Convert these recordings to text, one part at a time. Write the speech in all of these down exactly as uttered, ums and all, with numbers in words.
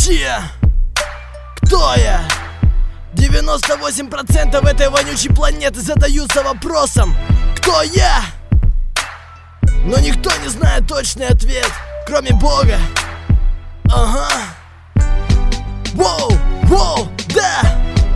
вообще? Кто я? девяносто восемь процентов этой вонючей планеты задаются вопросом: кто я? Но никто не знает точный ответ, кроме Бога. Ага. Воу, воу, да.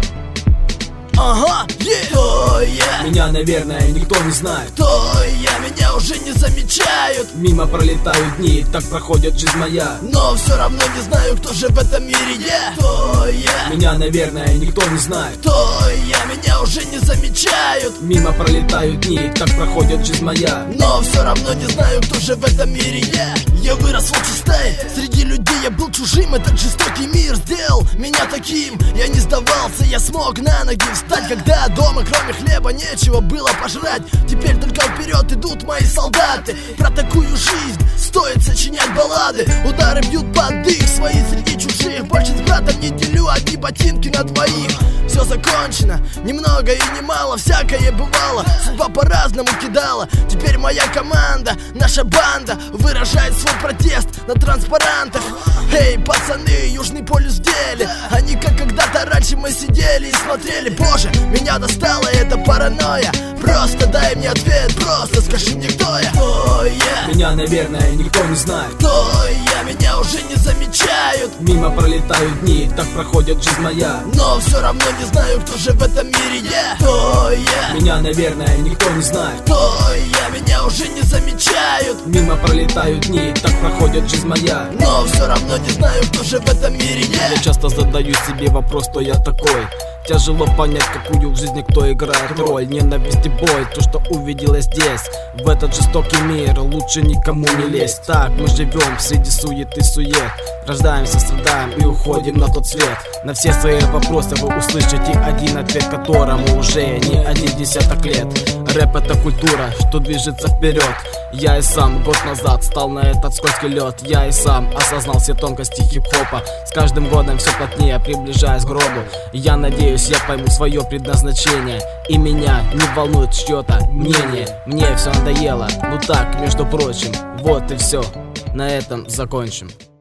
Ага, yeah. Кто я? Меня, наверное, никто не знает. Кто я? Меня уже не замечают. Мимо пролетают дни, так проходит жизнь моя. Но все равно не знаю, кто же в этом мире я. Кто я? Меня, наверное, никто не знает. Кто я? Меня уже не замечают. Мимо пролетают дни, так проходит жизнь моя. Но все равно не знаю, кто же в этом мире я. Я вырос в волчьей стае, среди людей я был чужим. Этот жестокий мир сделал меня таким. Я не сдавался, я смог на ноги встать, когда дома кроме хлеба нечего было пожрать. Теперь только вперед идут мои солдаты. Про такую жизнь стоит сочинять баллады. Удары бьют под дых, свои среди чужих. Больше с братом не делю одни ботинки на двоих. Все закончено, немного и немало, всякое бывало. Судьба по-разному кидала. Теперь моя команда, наша банда выражает свой протест на транспарантах. Эй, пацаны, Южный полюс в деле. Они как когда-то раньше мы сидели и смотрели. Боже, меня достала эта паранойя. Просто дай мне ответ, просто скажи мне, кто я. Кто я? Меня, наверное, никто не знает. Кто я? Меня уже не замечают. Мимо пролетают дни, так проходит жизнь моя. Но все равно не знаю, кто же в этом мире я. Кто я? Меня, наверное, никто не знает. Кто я? Меня уже не замечают. Мимо пролетают дни, так проходит жизнь моя. Но все равно не знаю, кто же в этом мире я. Я часто задаю себе вопрос, кто я такой. Тяжело понять, какую в жизни кто играет роль. Ненависть и бой, то, что увидела здесь. В этот жестокий мир лучше никому не лезть. Так мы живем среди суеты сует. Рождаемся, страдаем и уходим на тот свет. На все свои вопросы вы услышите один ответ, которому уже не один десяток лет. Рэп — это культура, что движется вперед. Я и сам год назад стал на этот скользкий лед. Я и сам осознал все тонкости хип-хопа. С каждым годом все плотнее приближаясь к гробу. Я надеюсь, я пойму свое предназначение, и меня не волнует чье-то мнение. Мне все надоело, ну так, между прочим. Вот и все, на этом закончим.